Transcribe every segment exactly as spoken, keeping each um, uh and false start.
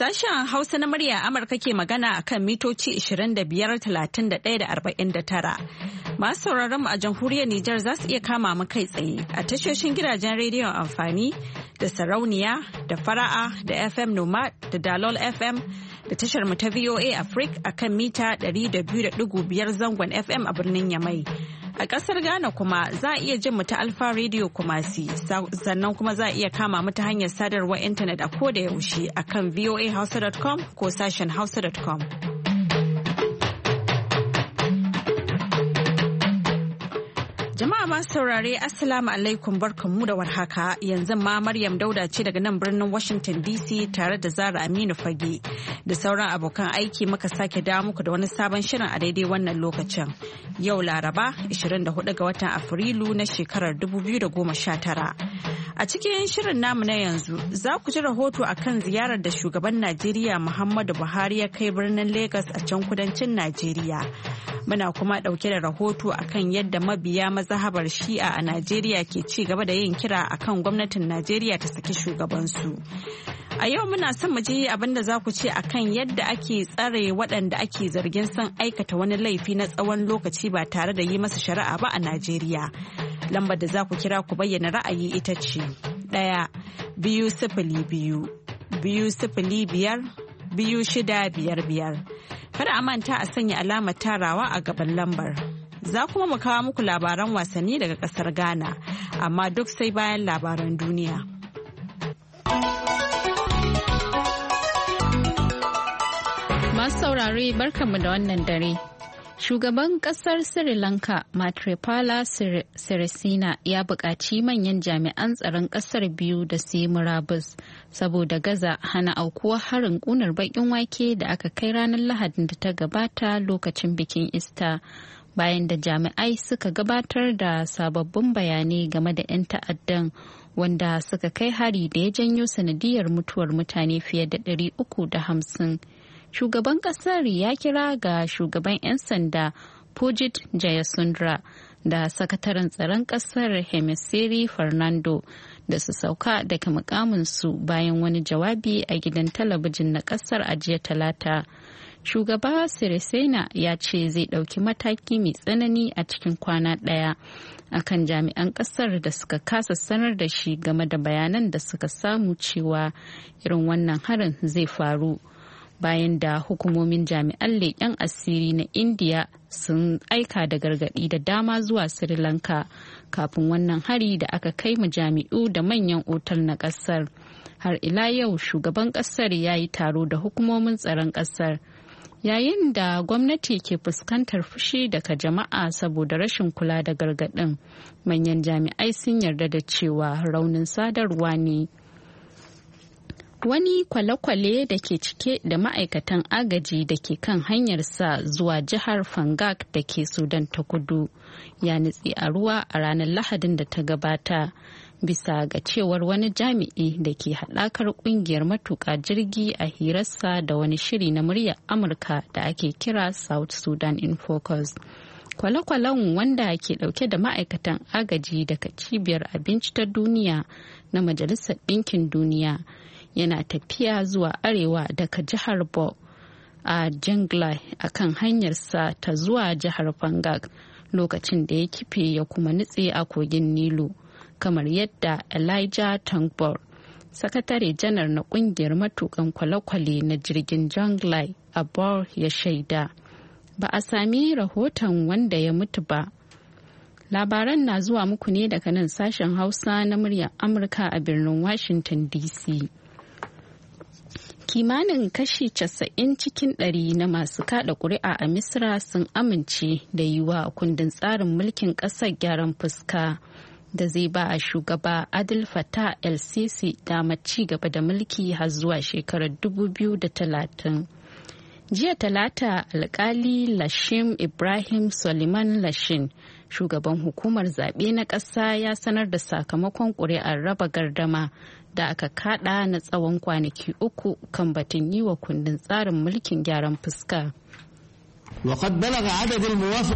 Sashen Hausa na murya Amurka ke magana a kan mitoci ishirin da biyar, talatin da ɗaya da arba'in da tara. Masu sauraron mu a jamhuriyar Nijar za su iya kama mu kai tsaye a tashoshin gidajen rediyon amfani da sarauniya da fara'a da F M Nomad da Dalol F M da tashar mu ta V O A Africa a kan mita ɗari da biyu da ɗigo biyar zangon F M a birnin Yamai. A ƙasar Ghana kuma za a iya jin mu ta Alfa Radio Kumasi, sannan kuma za a iya kama mu ta hanyar sadarwar intanet a ko da yaushe a kan v o a hausa dot com ko sashen hausa dot com. Jama'a masu saurare Assalamu alaikum barkanmu da warhaka, yanzu ma Maryam Dauda ce daga nan birnin Washington D C tare da Zara Aminu Fage da sauran abokan aiki muka sake dawo muku da wani sabon shirin a daidai wannan lokacin. Yau Laraba ishirin da hudu ga watan Afrilu na shekarar dubu biyu da goma sha tara. A cikin shirin namu na yanzu za ku ji rahoto akan ziyarar da shugaban Najeriya Muhammadu Buhari ya kai birnin Lagos a can kudancin Najeriya. Muna kuma ɗauke da rahoto akan yadda mabiya mazhabar Shi'a a Najeriya ke ci gaba da yin kira akan gwamnatin Najeriya ta saki shugabansu. A yau muna son mu ji abin da za ku ce akan yadda ake tsare waɗanda ake zargin son aikata wani laifi na tsawon lokaci ba tare da yi masa shari'a ba a Najeriya. Lambar da za ku kira ku bayyana ra'ayi ita ce ɗaya biyu sifili biyu biyu sifili biyar biyu shida biyar biyar. Kada a manta a sanya alamar tarawa a gaban lambar. Za kuma mu kawo muku labaran wasanni daga ƙasar Ghana, amma duk sai bayan labaran duniya. Masu saurare barkanmu da wannan dare. Shugaban kasar Sri Lanka Maithripala Sirisena ya buƙaci manyan jami'an tsaron kasar biyu da su yi murabus saboda gaza hana aukuwar harin ƙunar baƙin wake da aka kai ranar Lahadin da ta gabata lokacin bikin Ista, bayan da jami'ai suka gabatar da sababbin bayanai game da 'yan ta'addan wanda suka kai hari da ya janyo sanadiyar mutuwar mutane fiye da ɗari uku da hamsin. Shugaban kasar ya kira ga shugaban 'yan sanda Pujit Jayasundara da sakataren tsaron kasar Hemisiri Fernando da su sauka daga mukaminsu bayan wani jawabi a gidan talabijin na kasar a jiya Talata. Shugaba Sirisena ya ce zai ɗauki mataki mai tsanani a cikin kwana ɗaya akan jami'an kasar da suka kasa sanar da shi game da bayanan da suka samu cewa irin wannan harin zai faru. Bayan da hukumomin jami'an leƙen asiri na Indiya sun aika da gargaɗi da dama zuwa Sri Lanka kafin wannan hari da aka kai mu jami'u da manyan otal na ƙasar. Har ila yau shugaban ƙasar ya yi taro da hukumomin tsaron ƙasar. Yayin da gwamnati ke fuskantar fushi daga jama'a saboda rashin kula da gargaɗin, manyan jami'ai sun yarda da cewa raunin sadarwa ne. Wani kwale-kwale da ke cike da ma'aikatan agaji da ke kan hanyarsa zuwa jihar Fangak da ke Sudan ta kudu ya nutse a ruwa a ranar Lahadin da ta gabata, bisa ga cewar wani jami'i da ke haɗakar ƙungiyar matuƙa jirgi a hirarsa da wani shiri na muryar Amurka da ake kira South Sudan in Focus. Kwale-kwalen wanda ke ɗauke da ma'aikatan agaji daga Cibiyar Abinci ta Duniya na Majalisar Ɗinkin Duniya yana tafiya zuwa arewa daga jihar Bo a Jonglei a kan hanyarsa ta zuwa jihar Fangak lokacin da ya kife ya kuma nutse a kogin Nilu, kamar yadda Elijah Tangbor, sakatare janar na kungiyar matukan kwale-kwale na jirgin Jonglei a Bor ya shaida. Ba a sami rahoton wanda ya mutu ba. Labaran na zuwa muku ne daga nan sashen Hausa na muryar Amurka a birnin Washington D C. Kimanin kashi casa'in cikin ɗari na masu kada ƙuri'a a Misra sun amince da yi wa kundin tsarin mulkin ƙasar gyaran fuska da zai ba a shugaba Adil Fattah el-Sisi damar ci gaba da mulki har zuwa shekarar dubu biyu da talatin. Jiya Talata, alkali Lashim Ibrahim Suleiman Lashin, shugaban hukumar zaɓe na ƙasa, ya sanar da sakamakon ƙuri'ar raba gardama da aka kada na tsawon kwanaki uku kan batun yi wa kundin tsarin mulkin gyaran fuska. وقد بلغ عدد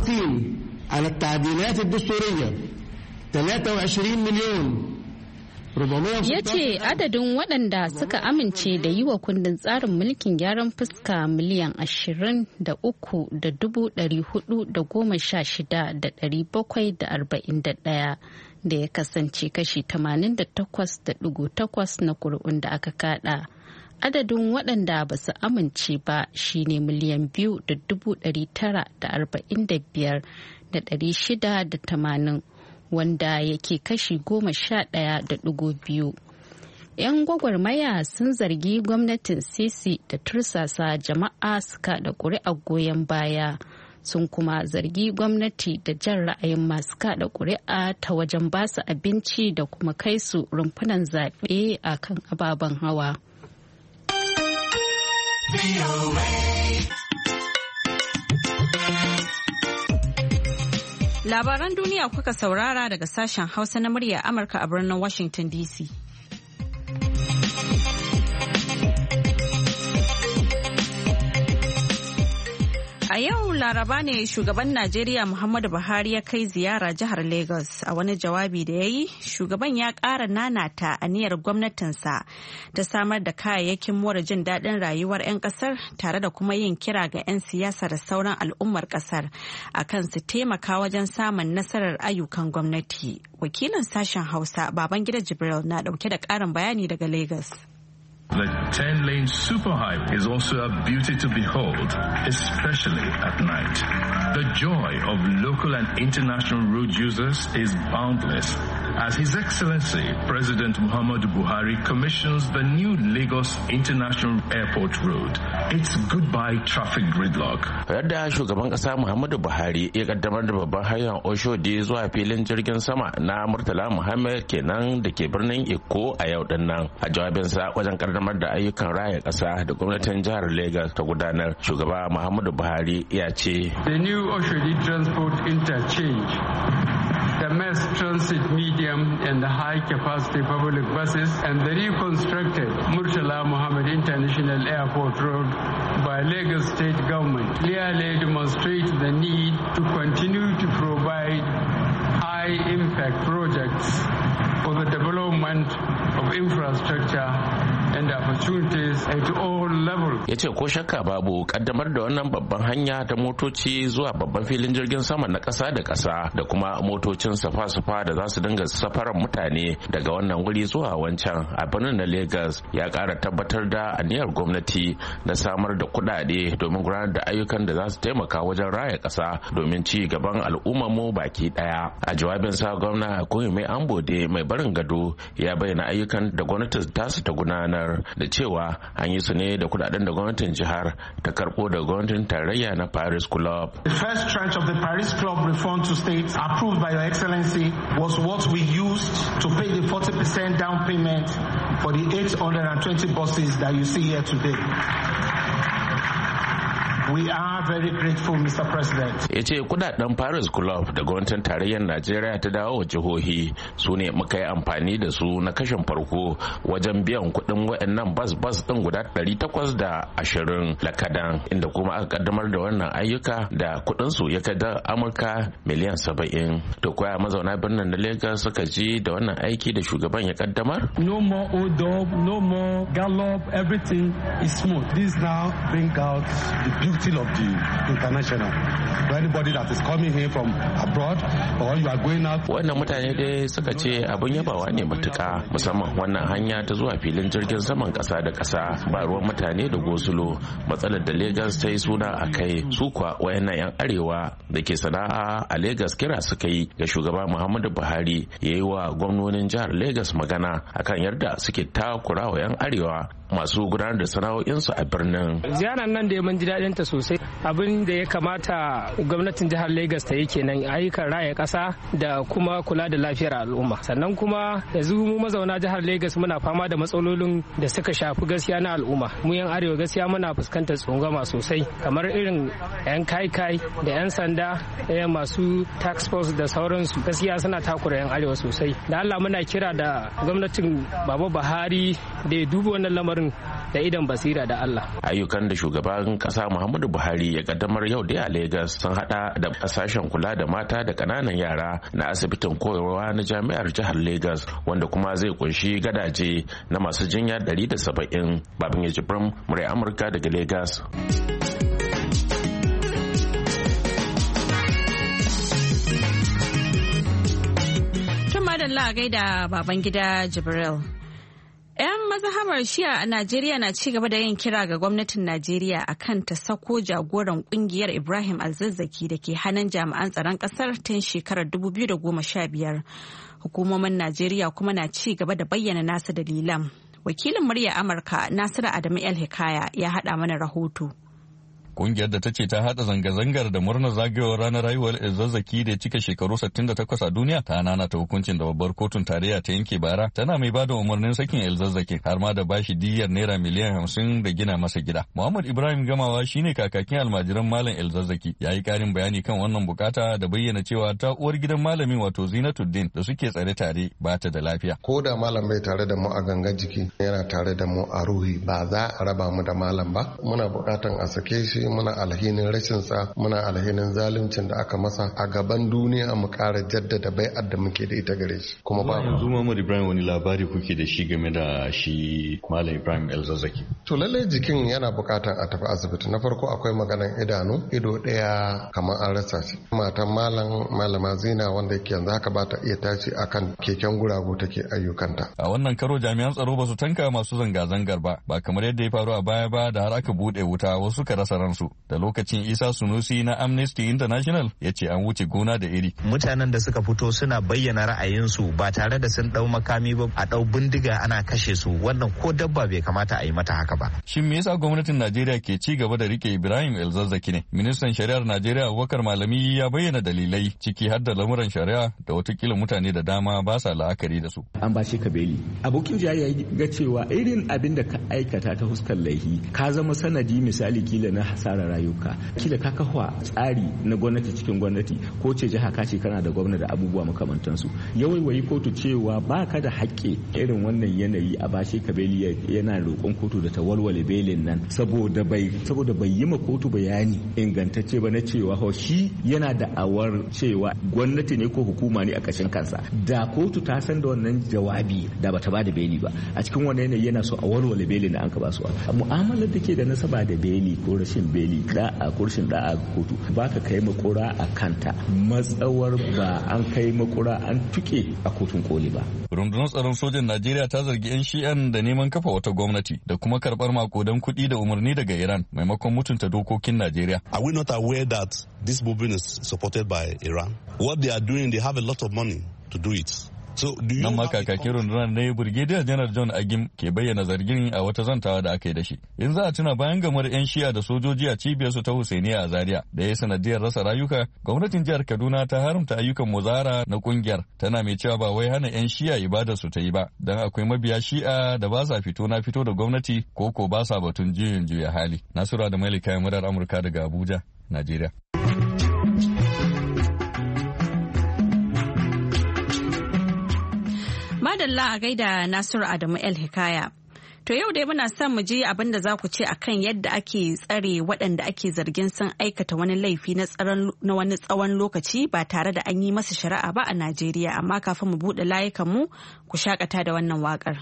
الموافقين على التعديلات الدستورية ثلاثة وعشرين مليون Ya ce adadin waɗanda suka amince da yi wa kundin tsarin mulkin gyaran fuska miliyan ashirin da uku da dubu ɗari hudu da goma sha shida da ɗari bakwai da arba'in da ɗaya da ya kasance kashi tamanin da takwas da ɗigo takwas na kuri'un da aka kada. Adadin waɗanda ba su amince ba shine miliyan biyu da dubu ɗari tara da arba'in da biyar da ɗari shida da tamanin, wanda yake kashi goma sha ɗaya da ɗigo biyu. 'Yan gwagwarmaya sun zargi gwamnatin Sisi da tursasa jama'a su kaɗa ƙuri'ar goyon baya. Sun kuma zargi gwamnati da jan ra'ayin masu kaɗa ƙuri'a ta wajen basu abinci da kuma kai su rumfunan zaɓe a kan ababen hawa. Labaran duniya kuka saurara daga sashen Hausa na murya Amurka a birnin Washington D C. A yau Laraba ne shugaban Najeriya Muhammadu Buhari ya kai ziyara jihar Lagos. A wani jawabi da ya yi, shugaban ya ƙara nanata aniyar gwamnatinsa ta samar da kayayyakin more jin daɗin rayuwar 'yan ƙasar tare da kuma yin kira ga 'yan siyasa da sauran al'ummar ƙasar akan su taimaka wajen samun nasarar ayyukan gwamnati. Wakilin sashen Hausa Babangida Jibril na ɗauke da ƙarin bayani daga Lagos. The ten-lane super highway is also a beauty to behold, especially at night. The joy of local and international road users is boundless as His Excellency President Muhammadu Buhari commissions the new Lagos International Airport Road. It's goodbye traffic gridlock. Yadda shugaban kasa Muhammadu Buhari ya kaddamar da babban hanyar Oshodi zuwa filin jirgin sama na Murtala Muhammad kenan da ke birnin Eko a yau din nan. A jawabinsa wajen kaddamar da ayyukan raya kasa da gwamnatin jihar Lagos ta gudanar, shugaba Muhammadu Buhari ya ce The new Oshodi Transport Interchange, the mass transit medium and the high-capacity public buses, and the reconstructed Murtala Muhammad International Airport Road by Lagos State Government clearly demonstrate the need to continue to provide high-impact projects for the development of infrastructure and opportunities at all levels. Ya ce ko shakka babu kaddamar da wannan babban hanya ta motoci zuwa babban filin jirgin sama na ƙasa da ƙasa da kuma motocin safa-safa da za su dinga safarar mutane daga wannan wuri zuwa wancan a birnin na Lagos ya ƙara tabbatar da aniyar gwamnati na samar da kuɗaɗe domin gudanar da ayyukan da za su taimaka wajen raya ƙasa domin ci gaban al'ummar mu baki ɗaya. A jawabinsa gwamna Koyime Ambode mai barin gado ya bayyana ayyukan da gwamnati tasu ta gudanar da cewa an yi su ne da kudaden da gwamnatin jihar ta karbo da gwamnatin tarayya na Paris Club. The first tranche of the Paris Club refund to states approved by Your Excellency was what we used to pay the forty percent down payment for the eight hundred twenty buses that you see here today. We are very grateful, Mister President. Ya ce kudaden Paris Club da gwamnatin tarayyar Najeriya ta dawo wa jihohi su ne muka yi amfani da su na kashin farko wajen biyan kuɗin waɗannan bas-bas ɗin guda ɗari takwas da ashirin lakadan, inda kuma aka kaddamar da wannan ayyuka da kuɗin su ya kai da Amurka miliyan saba'in. To koya mazauna birnin na Lagos suka ji da wannan aiki da shugaban ya kaddamar? No more hold up, no more gallop, everything is smooth. This now bring out the beauty of the international. For anybody that is coming here from abroad or you are going out. Wannan mutane dai suka ce abin yabawa ne matuka, musamman wannan hanya ta zuwa filin jirgin saman kasa da kasa ba ruwan mutane da gosulo. Matsalar da Lagos ta yi suna a kai, su kuwa wayannan yan arewa da ke sana'a a Lagos kira suka yi ga shugaba Muhammadu Buhari ya yi wa gwamnonin jihar Lagos magana akan yadda suke takura wa yan arewa masu gudanar da sana'o'insu a birnin. Ziyarar nan da mun ji daɗin ta sosai. Abin da ya kamata gwamnatin jihar Lagos ta yi kenan, ayyukan raya ƙasa da kuma kula da lafiyar al'umma. Sannan kuma yanzu mu mazauna jihar Lagos muna fama da matsalolin da suka shafi gaskiya na al'umma. Mu yan arewa gaskiya muna fuskantar tsangwama sosai, kamar irin yan kai-kai da yan sanda, yan masu tax force da sauransu. Gaskiya suna takura yan arewa sosai. Da Allah muna kira da gwamnatin Baba Buhari da ya duba wannan lamarin da idan basira da Allah. Ayyukan da shugaban kasa Muhammadu Buhari ya kaddamar yau da a Lagos sun hada da sashen kula da mata da kananan yara na asibitin koyarwa na jami'ar jihar Lagos, wanda kuma zai kunshi gadaje na masu jinya ɗari da saba'in. Babin ya jibrin murai Amurka daga Lagos. Madalla gaida baban gida Jibril. 'Yan mazhabar Shi'a a Najeriya na ci gaba da yin kira ga gwamnatin Najeriya akan ta sako jagoran kungiyar Ibrahim Alzazzaki da ke hannun jami'an tsaron kasar tun shekarar dubu biyu da goma sha biyar. Hukumomin Najeriya kuma na ci gaba da bayyana nasu dalilan. Wakilin murya Amurka Nasiru Adamu El Hikaya ya haɗa mana rahoto. Kungiyar da ta ce ta hada zanga-zangar da murnar zagayowar ranar rayuwar Zazzaki da cika shekaru sittin da takwas a duniya ta nanata hukuncin da babbar kotun tarayya ta yanke bara, tana mai bada umarnin sakin Zazzaki har ma da bashi diyyar naira miliyan hamsin da gina masa gida. Muhammad Ibrahim Gamawa shine kakakin almajiran Malam Zazzaki, ya yi karin bayani kan wannan bukata da bayyana cewa ta uwar gidan malamin wato Zinatuddin da suke tsare tare ba ta da lafiya. Ko da malam bai tare da mu a gangan jiki, yana tare da mu a ruhi, ba za a raba mu da malam ba. Muna bukatan a sake shi, muna alhinin rashinsa, muna alhinin zaluncin da aka masa a gaban duniya, mu kara jaddada bai'ar da muke da ita gare shi. Kuma ba yanzu Muhammad Ibrahim, wani labari kuke da shi game da shi Malam Ibrahim Zazzaki? To lalle jikin yana bukatan a tafi asibiti. Na farko akwai maganan idanu, ido daya kamar an rasa shi. Matan malam malama Zina wanda yake yanzu haka ba ta iya tashi akan keken guragu take ayyukanta. A wannan karo jami'an tsaro ba su tanka masu zanga-zangar ba, ba kamar yadda ya faru a baya ba da har aka bude wuta wasu ka rasa ransu. Da lokacin Isa Sunusi na Amnesty International ya ce an wuce gona da iri. Mutanen da suka fito suna bayyana ra'ayinsu ba tare da sun dau makami ba, a dau bindiga ana kashe su, wannan ko dabba bai kamata a yi mata haka ba. Shin me yasa gwamnatin Najeriya ke ci gaba da rike Ibrahim Zazzaki ne? Ministan Shari'ar Najeriya Abubakar Malami ya bayyana dalilai ciki har da lamuran shari'a da watakila mutane da dama ba sa la'akari da su. An ba shi kabeli. Abokin jayayya ya ga cewa irin abin da ka aikata ta huskar laihi ka zama sanadi misali kila na hasarar rayuka, kila ka kafa tsari na gwamnati cikin gwamnati, ko ce jiha ka ce kana da gwamna da abubuwa makamantansu. Yawaiwayi kotu cewa ba ka da haƙƙi irin wannan yanayi a bashe ka beli, yana roƙon kotu da ta walwale belin nan saboda bai saboda bai yi ma kotu bayani ingantacce ba na cewa ho shi yana da awar cewa gwamnati ne ko hukuma ne a ƙashin kansa. Da kotu ta san da wannan jawabi da bata ba da beli ba. A cikin wannan yanayi yana so a walwale belin da an ka ba su. Mu'amalar da ke da nasaba da beli ko rashin beli da a kurshin da a kotu ba ka kai makura a kanta matsawar ba an kai makura an tuke a kotun koli ba. Rundunar tsaron sojan Najeriya ta zargi 'yan shi'an da neman kafa wata gwamnati da kuma karbar makodan kuɗi da umarni daga Iran maimakon mutunta dokokin Najeriya. Are we not aware that this movement is supported by Iran? What they are doing, they have a lot of money to do it. So, nan ma kakakin rundunar ne Brigadier General John Agim ke bayyana zargin a wata zantawa da aka yi da shi. In za a tuna bayan gamar 'yan shiya da sojoji a cibiyar su ta Husainiya a Zaria da ya sanadiyar rasa rayuka, gwamnatin jihar Kaduna ta haramta ayyukan muzahara na kungiyar, tana mai cewa ba wai hana 'yan shiya ibadar su ta yi ba, dan akwai mabiya shi'a da ba sa fito na fito da gwamnati ko ko ba sa batun juyin juya hali. Nasura da Malika murar Amurka daga Abuja, Najeriya. Madalla a gaida Nasiru Adamu El Hikaya. To yau dai muna son mu ji abin da za ku ce akan yadda ake tsare waɗanda ake zargin sun aikata wani laifi na wani tsawon lokaci ba tare da an yi masa shari'a ba a Najeriya. Amma kafin mu buɗe layukan mu ku shakata da wannan waƙar.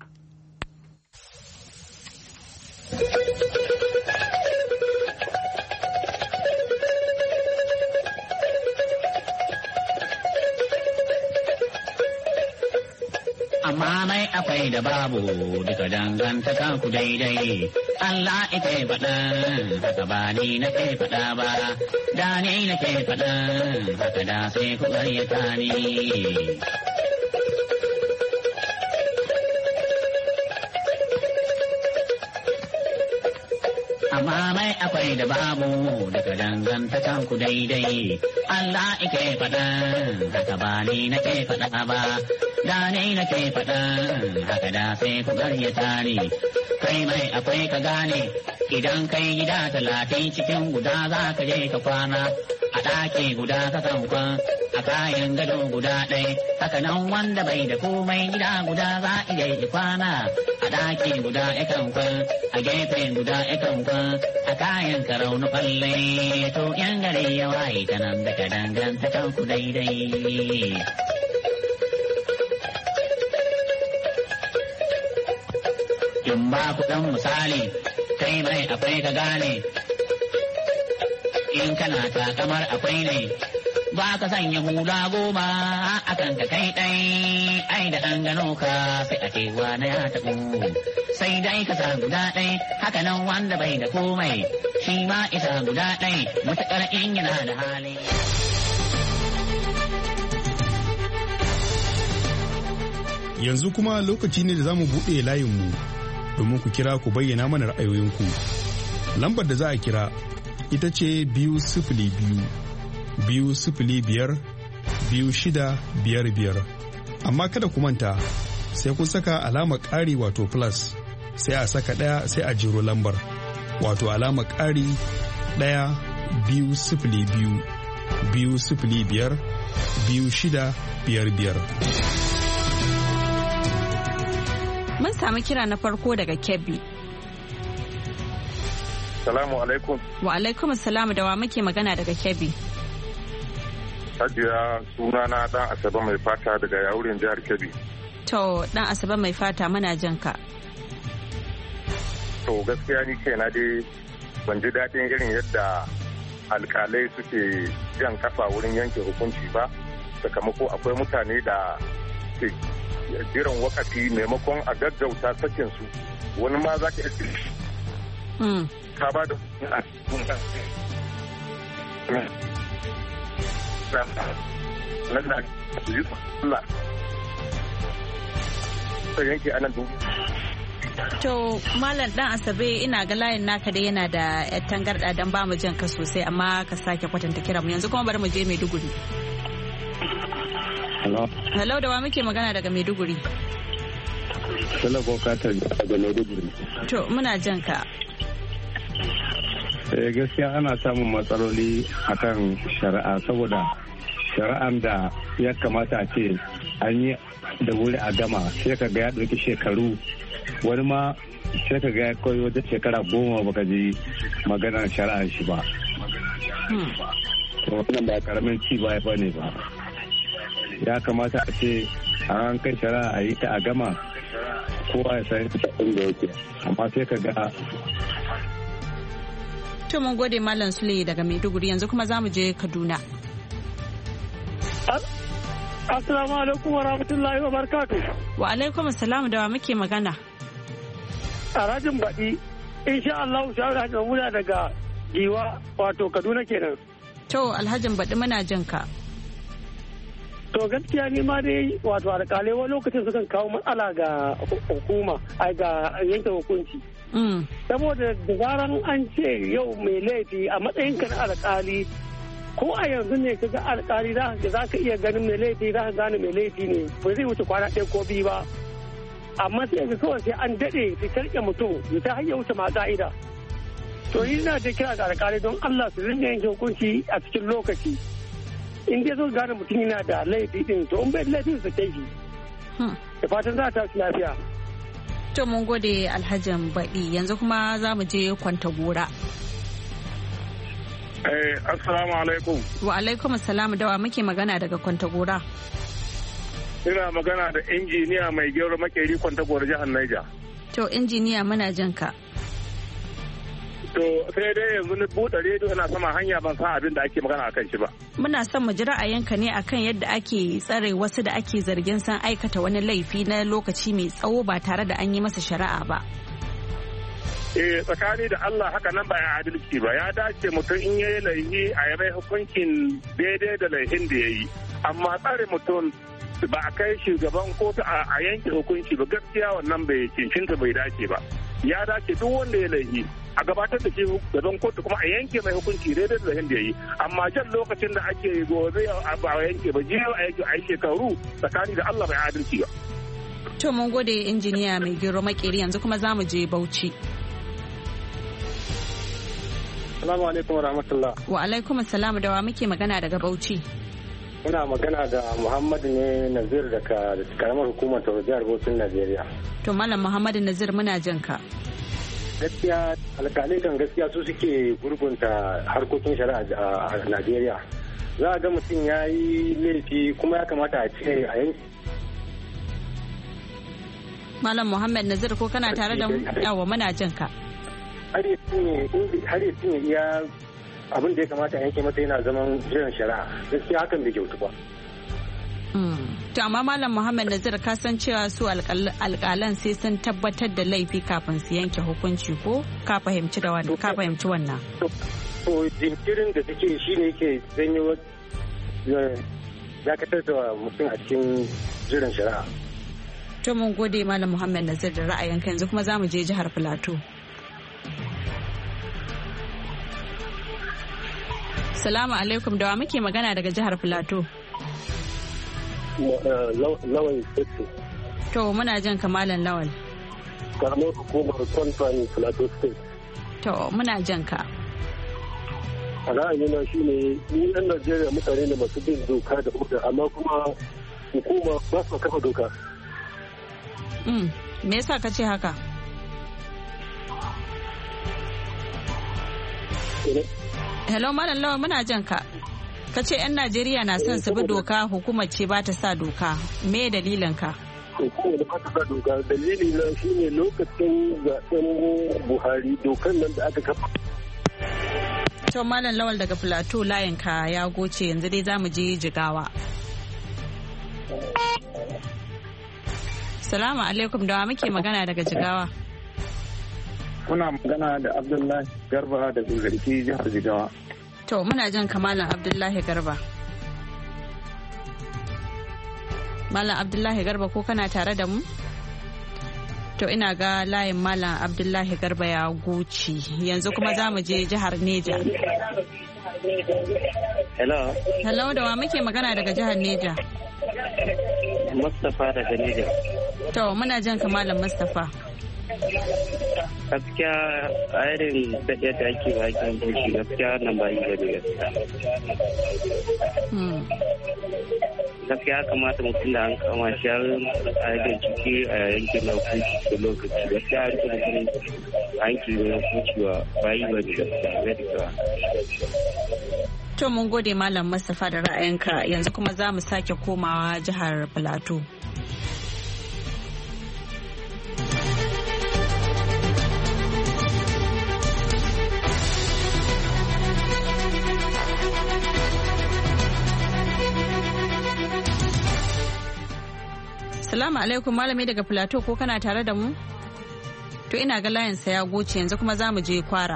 Amma mai akwai da babu duka dangantaka ku daidai. Allah ike faɗa haka ba ni na ke faɗa ba, da ni na ke faɗa haka da sai ku ƙaryata ni. Amma mai akwai da babu daga dangantakan ku daidai. Allah ike faɗa haka ba ni na ke faɗa ba, da ni na ke faɗa haka da sai ku ƙaryata ni. Kai mai akwai ka gane Idan kai gida talatin cikin guda za ka je ka kwana, a ɗaki guda ka kan kwan, a kayan gado guda ɗaya, haka nan wanda bai da komai gida guda za a iya kwana, a ɗaki guda ya kan kwan, a gefe guda ya kan kwan, a kayan karau na falle, to yan gare ya waye ta nan daga danganta kanku daidai. In ba ku ɗan misali, kai mai akwai ka gane, in kana takamar akwai ne, ba ka sanya hula goma a kan ka kai ɗai, ai da ɗan gano ka sai a cewa na ya taɓu, sai dai ka sa guda ɗai, haka nan wanda bai da komai, shi ma isa guda ɗai, matuƙar in yana da hali. Yanzu kuma lokaci ne da za mu buɗe layinmu domin ku kira ku bayyana mana ra'ayoyinku. Lambar da za a kira ita ce biyu sifili biyu, biyu sifili biyar, biyu shida biyar biyar. Amma kada ku manta sai kun saka alamar ƙari wato plus, sai a saka ɗaya sai a jiro lambar wato alamar ƙari ɗaya biyu sifili biyu, biyu sifili biyar, biyu shida biyar biyar. Mun samu kira na farko daga Kebbi. Salamu alaikum. Wa alaikum salamu, da wa muke magana daga Kebbi? Hajiya sunana dan Asabe mai fata daga Yawurin jihar Kebbi. To dan Asabe mai fata muna jin ka. To gaskiya ni kaina dai ban ji daɗin irin yadda alƙalai suke jan kafa wurin yanke hukunci ba, sakamako akwai mutane da ke jiran wakati maimakon a gaggauta sakin su, wani ma za ka yi ka ba da yanke anan dubu. To Malam Dan Asabe, ina ga layin naka dai yana da tangarda don ba mu jan ka sosai, amma ka sake kwatanta kira mu. Yanzu kuma bari mu je Maiduguri. Hello. Hello, da wa muke magana daga Maiduguri? Talako Katar daga Maiduguri. To muna jan ka. Eh gaskiya ana samun matsaloli akan shari'a, saboda shari'an da ya kamata a ce an yi da wuri a gama sai ka ga ya ɗauki shekaru, wani ma sai ka ga ya koyi wata shekara goma baka ji maganar shari'ar shi ba. To wannan ba karamin ci baya ba ne ba. Ya kamata a ce an kai shari'a a yi ta a gama, kowa ya san inda yake, amma sai ka ga. To mun gode Malam Sule daga Maiduguri, yanzu kuma za mu je Kaduna. Assalamu alaikum wa rahmatullahi wa barakatuh. Wa alaikum assalam, da wa muke magana? A rajin baɗi, insha Allah shawara da muna daga Giwa wato Kaduna kenan. To Alhajin baɗi muna jin ka. To gaskiya ni ma dai wato alƙalai wani lokacin sukan kawo matsala ga hukuma, ai ga yanke hukunci. Saboda da zaran an ce yau mai laifi a matsayin ka na alƙali, ko a yanzu ne ka ga alƙali da za ka iya ganin mai laifi, za ka gane mai laifi ne, ba zai wuce kwana ɗaya ko biyu ba. Amma sai ga kawai sai an daɗe su tarke mutum ya ta hanyar wuce ma ƙa'ida. To yi na da kira ga alƙali don Allah su rinka yanke hukunci a cikin lokaci. In dai zo gane mutum yana da laifi din, to in bai laifin su kai shi. Da fatan za ta lafiya. To mun gode Alhajin baɗi, yanzu kuma za mu je Kwantagora. Eh, assalamu alaikum. Wa alaikum assalam, da wa muke magana daga Kwantagora? Ina magana da injiniya mai gero makeri Kwantagora jihar Niger. To injiniya muna jin ka. To sai dai yanzu ni buɗe rediyo ina sama hanya ban san abin da ake magana akan shi ba. Muna son mu ji ra'ayinka ne akan yadda ake tsare wasu da ake zargin san aikata wani laifi na lokaci mai tsawo ba tare da an yi masa shari'a ba. Eh tsakani da Allah haka nan ba ya adalci ba, ya dace mutum in yayi laifi a yi mai hukuncin daidai da laifin da ya yi, amma tsare mutum ba a kai shugaban kotu a yanke hukunci ba, gaskiya wannan bai cincinta bai dace ba. Ya dace duk wanda ya laifi a gabatar da shi gaban kotu kuma a yanke mai hukunci daidai da laifin da ya yi, amma jan lokacin da ake gobe a yanke ba jiya a yanke a yi shekaru tsakani da Allah bai adalci ba. To mun gode injiniya mai gero makeri, yanzu kuma za mu je Bauchi. Assalamu alaikum wa rahmatullah. Wa alaikum assalam, da wa muke magana daga Bauchi? Muna magana da Muhammadu ne Nazir daga karamar hukumar ta jihar Bauchi Najeriya. To Malam Muhammadu Nazir muna jin ka. Gaskiya alƙalai kan gaskiya su suke gurgunta harkokin shari'a a Najeriya. Za a ga mutum ya yi laifi kuma ya kamata a ce a yanki. Malam Muhammad Nazir ko kana tare da mu? Yawa muna jin ka. Har ya cinye iya abin da ya kamata a yanke mata yana zaman jiran shari'a. Gaskiya hakan bai kyautu ba. To amma Malam Muhammad Nazir ka san cewa su alƙalan sai sun tabbatar da laifi kafin su yanke hukunci ko ka fahimci da wannan ka fahimci wannan. To jinkirin da take shi ne yake janyo dakatar da mutum a cikin jiran shari'a. To mun gode Malam Muhammad Nazir da ra'ayinka, yanzu kuma za mu je jihar Filato. Salamu alaikum, da wa muke magana daga jihar Filato? Lawal State. To muna jan kamalan Lawal. Karamar hukumar Kwantani Filato State. To muna jan ka. A ra'ayina shi ne ni ɗan Najeriya mutane ne masu bin doka da oda, amma kuma hukuma ba su kafa doka. Me yasa ka ce haka? Hello Malam Lawal muna jan ka. Ka ce 'yan Najeriya na son su bi doka, hukumar ce ba ta sa doka. Me dalilin ka? Hukumar da ba ta sa doka. Dalili na shi ne lokacin zaɓen Buhari dokan nan da aka kafa. To Malam Lawal daga Filato layin ka ya goce, yanzu dai za mu je Jigawa. Salamu alaikum, da wa muke magana daga Jigawa? Kuna magana da Abdullahi Garba da Garki jihar Jigawa. To muna jan kamalan Abdullahi Garba. Malam Abdullahi Garba ko kana tare da mu? To ina ga layin Malam Abdullahi Garba ya goce. Yanzu kuma za mu je jihar Neja. Hello. Hello, da wa muke magana daga jihar Neja? Mustapha daga Neja. To muna jan kamalan Mustapha. Gaskiya a irin tafiya da ake bakin goshi gaskiya nan ba yi da gaskiya. Gaskiya kamata mutum da an kama shi a yi ciki a yankin na hukunci da lokaci. Gaskiya a rikin mutum a yankin na hukunci wa bayi ba da gaskiya. To mun gode Malam Mustapha da ra'ayinka, yanzu kuma za mu sake komawa jihar Filato. Salamu alaikum malami daga Filato ko kana tare da mu? To ina ga layinsa ya goce, yanzu kuma za mu je Kwara.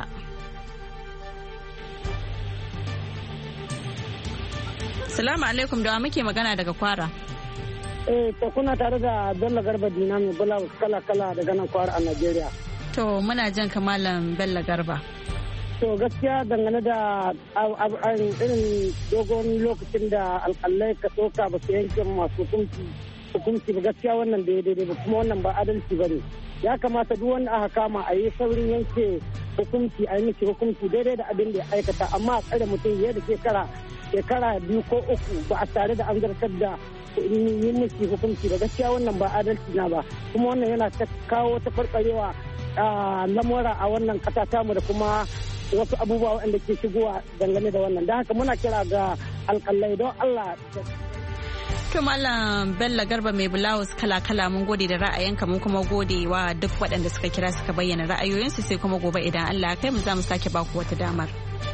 Salamu alaikum, da wa muke magana daga Kwara? Eh, to kuna tare da Bello Garba Dina mai bula kala-kala daga nan Kwara a Najeriya. To muna jan kamalan Bello Garba. To gaskiya dangane da irin dogon lokacin da alƙalai ka ɗauka ba su yanke masu hukunci hukunci ba, gaskiya wannan bai daidai ba, kuma wannan ba adalci ba ne. Ya kamata duk wanda aka kama a yi saurin yanke hukunci, a yi miki hukunci daidai da abin da ya aikata, amma a tsare mutum fiye da shekara shekara biyu ko uku ba a tare da an zartar da yin miki hukunci ba, gaskiya wannan ba adalci na ba, kuma wannan yana kawo ta farfarewa lamura a wannan kasa tamu da kuma wasu abubuwa waɗanda ke shigowa dangane da wannan. Don haka muna kira ga alƙalai don Allah. To Malam Bello Garba mai bulawus kala-kala, mun gode da ra'ayinka, mun kuma gode wa duk waɗanda suka kira suka bayyana ra'ayoyinsu, sai kuma gobe idan Allah ya kai mu za mu sake baku wata damar.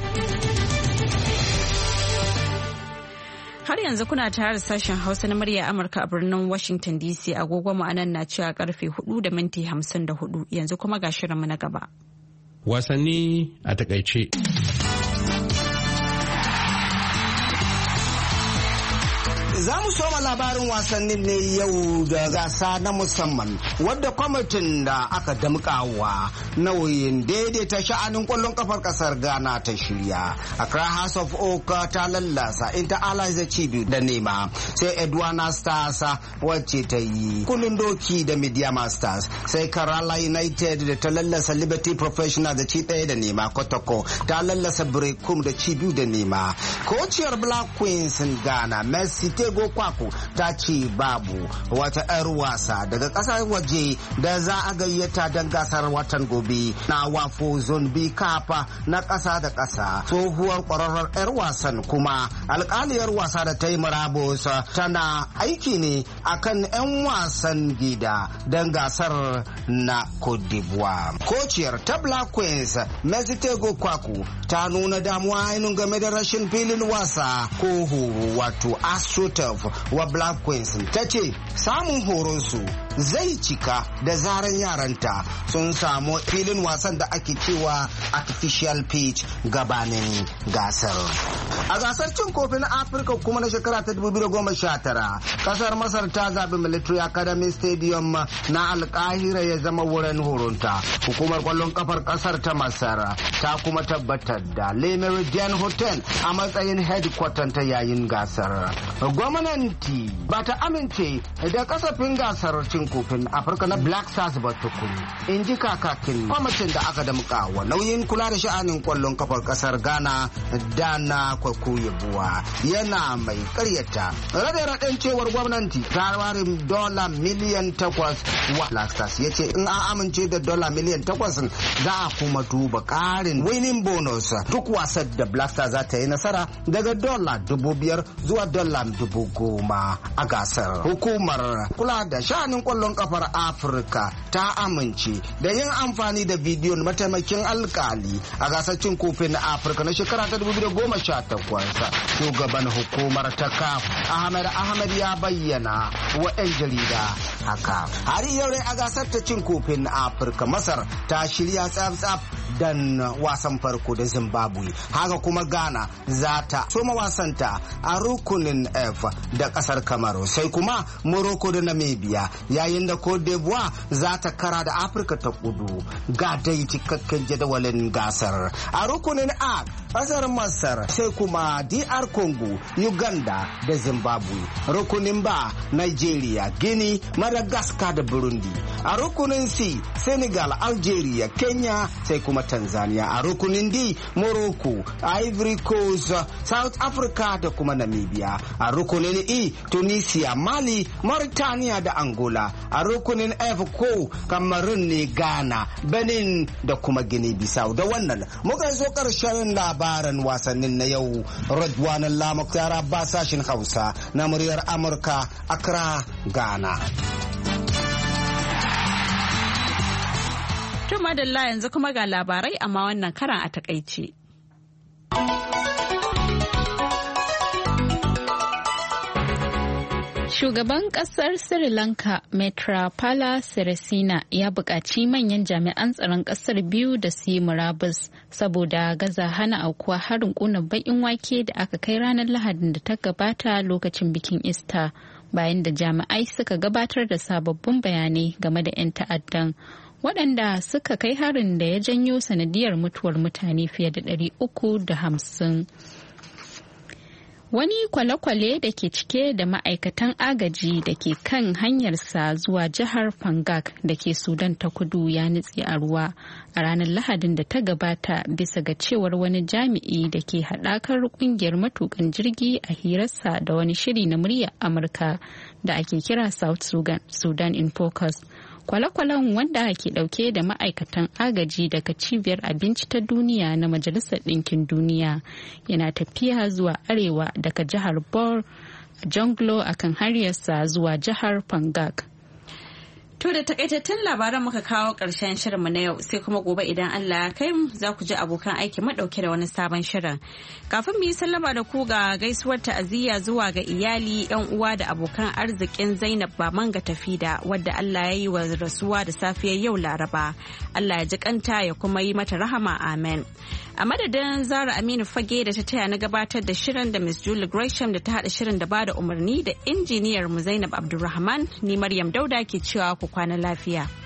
Har yanzu kuna tare da sashen Hausa na murya Amurka a birnin Washington D C, agogo mu anan na cewa karfe hudu da minti hamsin da hudu, yanzu kuma ga shirinmu na gaba. Wasanni a takaice. Za mu soma labarin wasannin ne yau da gasa na musamman wadda kwamitin da aka damƙawa nauyin daidaita sha'anin kwallon kafar kasar Ghana ta shirya. Accra House of Oak ta lallasa Inter Allies da cibi da nema, sai Edwana Stars wacce ta yi kunun doki da Media Masters, sai Kerala United da ta lallasa Liberty Professional da ci ɗaya da nema. Kotoko ta lallasa Brekum da ci biyu da nema. Kociyar Black Queens Ghana Mercy Tego Kwaku ta ce babu wata 'yar wasa daga ƙasar waje da za a gayyata don gasar watan gobe na Wafo Zone B kafa na ƙasa da ƙasa. Tsohuwar ƙwararrar 'yar wasan kuma alƙaliyar wasa da ta yi murabus tana aiki ne akan 'yan wasan gida don gasar na Cote d'Ivoire. Kociyar ta Black Queens Mercy Tego Kwaku ta nuna damuwa ainihin game da rashin filin wasa ko horo wato AstroTurf wa Black Queens. Ta ce samun horonsu zai cika da zaran yaranta sun samu filin wasan da ake cewa artificial pitch gabanin gasar. A gasar cin kofin Afirka kuma na shekara ta dubu biyu da goma sha tara, kasar Masar ta zaɓi Military Academy Stadium na Alkahira ya zama wurin horonta. Hukumar kwallon kafar kasar ta Masar ta kuma tabbatar da Le Méridien Hotel a matsayin headquarter ta yayin gasar. Gwamnati ba ta amince da kasafin gasar cin kofin Afirka na Black Stars ba tukun, in ji kakakin kwamitin da aka damƙa wa nauyin kula da sha'anin kwallon kafar kasar Ghana Dana Kwakuyebuwa, yana mai karyata raɗe-raɗen cewar gwamnati ta ware dola miliyan takwas wa Black Stars. Ya ce in an amince da dola miliyan takwas za a kuma duba ƙarin winning bonus duk wasan da Black Stars za ta yi nasara daga dola dubu biyar zuwa dola dubu goma a gasar. Hukumar kula da sha'anin kwallon kafar Afirka ta amince da yin amfani da bidiyon mataimakin alkali a gasar cin kofin Afirka na shekara ta dubu biyu da goma sha takwas. Shugaban hukumar ta C A F Ahmed Ahmed ya bayyana wa 'yan jarida haka. Har yau a gasar ta cin kofin Afirka Masar ta shirya tsaf-tsaf dan wasan farko da Zimbabwe. Haka kuma Ghana za ta soma wasanta a rukunin F da kasar Kamaru, sai kuma Morocco da Namibia, yayin da Cote d'Ivoire za ta kara da Afirka ta Kudu. Ga dai cikakken jadawalin gasar. A rukunin A kasar Masar, sai kuma D R Congo, Uganda da Zimbabwe. Rukunin B Nigeria, Guinea, Madagascar da Burundi. A rukunin C Senegal, Algeria, Kenya sai kuma Tanzania. A rukunin D Morocco, Ivory Coast, South Africa da kuma Namibia. A rukunin E Tunisia, Mali, Mauritania da Angola. A rukunin F ko Cameroon ne, Ghana, Benin da kuma Guinea Bissau. Da wannan muka zo karshen labaran wasannin na yau. Radwan Allah Mukhtar ba sashin Hausa na muryar Amurka, Accra, Ghana. To madalla, yanzu kuma ga labarai amma wannan karan a takaice. Shugaban kasar Sri Lanka Maithripala Sirisena ya buƙaci manyan jami'an tsaron kasar biyu da su yi murabus saboda gaza hana aukuwa harin ƙunar baƙin wake da aka kai ranar Lahadin da ta gabata lokacin bikin Easter, bayan da jami'ai suka gabatar da sababbin bayanai game da 'yan ta'addan waɗanda suka kai harin da ya janyo sanadiyar mutuwar mutane fiye da ɗari uku da hamsin. Wani kwale-kwale da ke cike da ma'aikatan agaji da ke kan hanyarsa zuwa jihar Pangak da ke Sudan ta kudu ya nutse a ruwa a ranar Lahadin da ta gabata, bisa ga cewar wani jami'i da ke haɗakar ƙungiyar matukan jirgi a hirarsa da wani shiri na muryar Amurka da ake kira South Sudan in Focus. Kwale-kwalen, wanda ke dauke da ma'aikatan agaji daga cibiyar abinci ta duniya na Majalisar Ɗinkin Duniya, yana tafiya zuwa arewa daga jihar Bor Jonglo akan hanyarsa zuwa jihar Pangak. To da takaitattun labaran muka kawo ƙarshen shirinmu na yau, sai kuma gobe idan Allah ya kai mu za ku ji abokan aiki madauke da wani sabon shirin. Kafin mu yi sallama da ku ga gaisuwar ta'aziyya zuwa ga iyali, yan uwa da abokan arzikin Zainab Bamanga Tafida, wadda Allah ya yi wa rasuwa da safiyar yau Laraba. Allah ya ji kanta ya kuma yi mata rahama, amen. A madadin Zara Aminu Fage da ta taya na gabatar da shirin da Miss Julie Gresham da ta haɗa shirin da bada umarni da injiniyar mu Zainab Abdulrahman, ni Maryam Dauda ke cewa ku kwana lafiya.